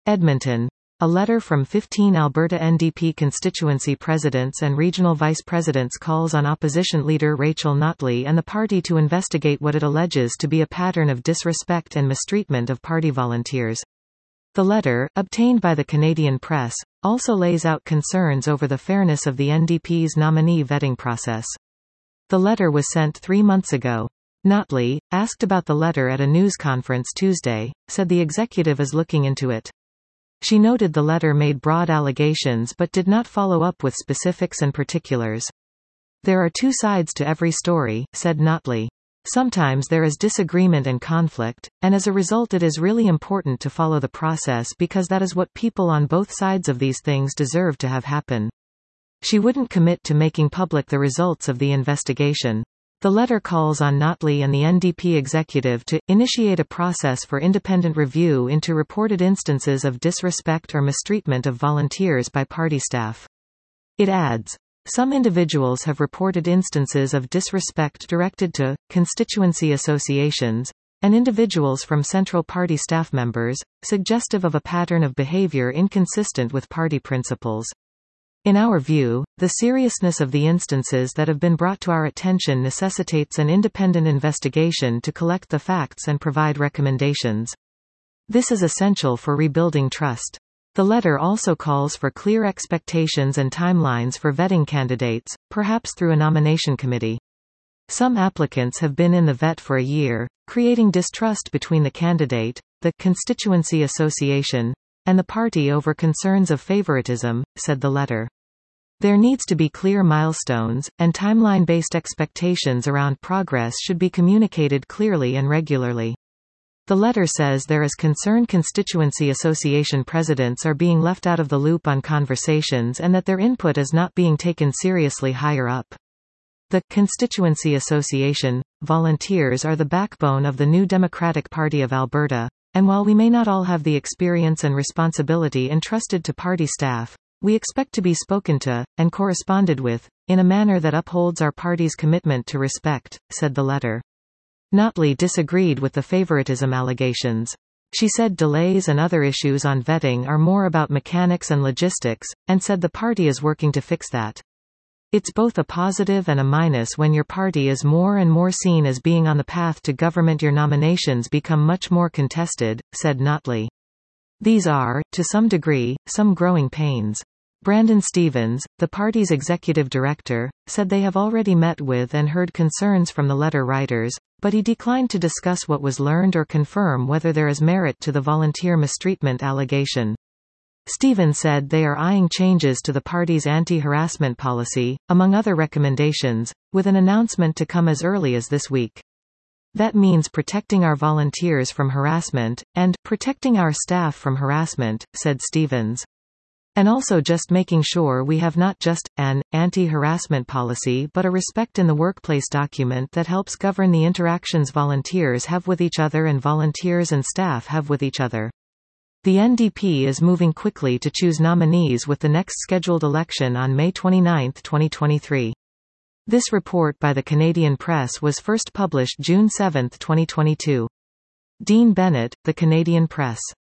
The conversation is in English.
Edmonton. A letter from 15 Alberta NDP constituency presidents and regional vice presidents calls on opposition leader Rachel Notley and the party to investigate what it alleges to be a pattern of disrespect and mistreatment of party volunteers. The letter, obtained by the Canadian Press, also lays out concerns over the fairness of the NDP's nominee vetting process. The letter was sent 3 months ago. Notley, asked about the letter at a news conference Tuesday, said the executive is looking into it. She noted the letter made broad allegations but did not follow up with specifics and particulars. There are two sides to every story, said Notley. Sometimes there is disagreement and conflict, and as a result it is really important to follow the process because that is what people on both sides of these things deserve to have happen. She wouldn't commit to making public the results of the investigation. The letter calls on Notley and the NDP executive to initiate a process for independent review into reported instances of disrespect or mistreatment of volunteers by party staff. It adds, some individuals have reported instances of disrespect directed to constituency associations and individuals from central party staff members, suggestive of a pattern of behavior inconsistent with party principles. In our view, the seriousness of the instances that have been brought to our attention necessitates an independent investigation to collect the facts and provide recommendations. This is essential for rebuilding trust. The letter also calls for clear expectations and timelines for vetting candidates, perhaps through a nomination committee. Some applicants have been in the vet for a year, creating distrust between the candidate, the constituency association, and the party over concerns of favoritism, said the letter. There needs to be clear milestones, and timeline-based expectations around progress should be communicated clearly and regularly. The letter says there is concern constituency association presidents are being left out of the loop on conversations and that their input is not being taken seriously higher up. The constituency association volunteers are the backbone of the New Democratic Party of Alberta, and while we may not all have the experience and responsibility entrusted to party staff, we expect to be spoken to, and corresponded with, in a manner that upholds our party's commitment to respect, said the letter. Notley disagreed with the favoritism allegations. She said delays and other issues on vetting are more about mechanics and logistics, and said the party is working to fix that. It's both a positive and a minus when your party is more and more seen as being on the path to government. Your nominations become much more contested, said Notley. These are, to some degree, some growing pains. Brandon Stevens, the party's executive director, said they have already met with and heard concerns from the letter writers, but he declined to discuss what was learned or confirm whether there is merit to the volunteer mistreatment allegation. Stevens said they are eyeing changes to the party's anti-harassment policy, among other recommendations, with an announcement to come as early as this week. That means protecting our volunteers from harassment, and protecting our staff from harassment, said Stevens. And also just making sure we have not just an anti-harassment policy but a respect in the workplace document that helps govern the interactions volunteers have with each other and volunteers and staff have with each other. The NDP is moving quickly to choose nominees with the next scheduled election on May 29, 2023. This report by the Canadian Press was first published June 7, 2022. Dean Bennett, The Canadian Press.